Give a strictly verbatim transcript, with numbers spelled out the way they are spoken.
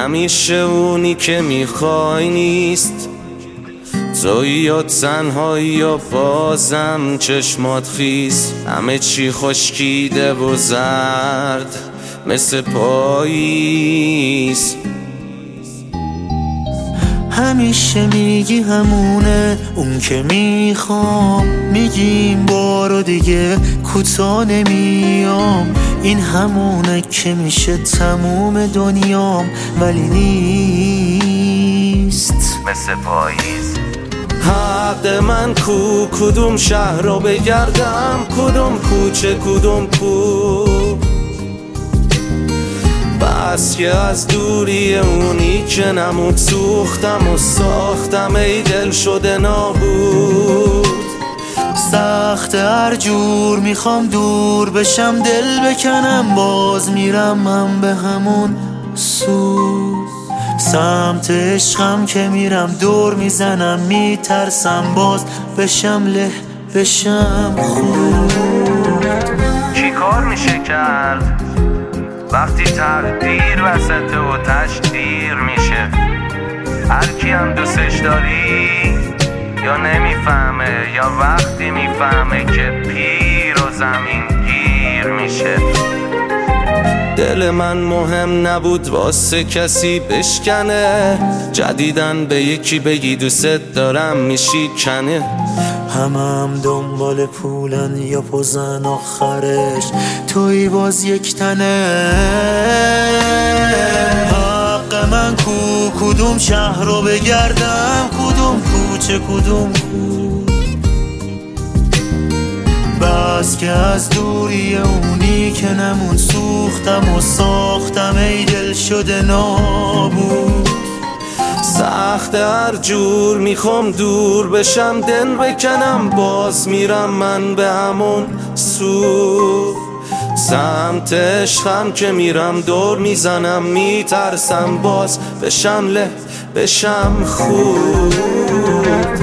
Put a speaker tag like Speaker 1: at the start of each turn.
Speaker 1: همیشه اونی که میخوای نیست، توی یا تنهایی یا بازم چشمات خیز، همه چی خشکیده و زرد مثل پاییز.
Speaker 2: همیشه میگی همونه اون که میخوام، میگیم بارو دیگه کوتاه نمیام، این همونه که میشه تموم دنیام ولی نیست
Speaker 1: مثل پاییز. حق من کو، کدوم شهر رو بگردم، کدوم کوچه کدوم کو، بس که از دوری اونی که نمود سوختم و ساختم ای دل شده نابود.
Speaker 2: سخت هر جور میخوام دور بشم، دل بکنم باز میرم من به همون سو، سمت عشقم که میرم دور میزنم میترسم باز بشم له بشم خود.
Speaker 1: چی کار میشه کرد وقتی تقدیر وسط و تشدیر میشه؟ هر کی هم دوستش داری یا نمیفهمه یا وقتی میفهمه که پیر و زمین گیر میشه. دل من مهم نبود واسه کسی بشکنه، جدیدن به یکی بگی دوست دارم میشی کنه.
Speaker 2: همم هم دنبال پولن یا پوزن آخرش توی باز یک تنه. حق من کو، کدوم شهر رو بگردم، کدوم کوچه کدوم کو، بس که از دوری اونی که نمون سوختم و ساختم ای دل شده نابود.
Speaker 1: سخت هر جور میخوام دور بشم دل بکنم باز میرم من به همون سو، سمت عشقم که میرم دور میزنم میترسم باز بشم له بشم خود.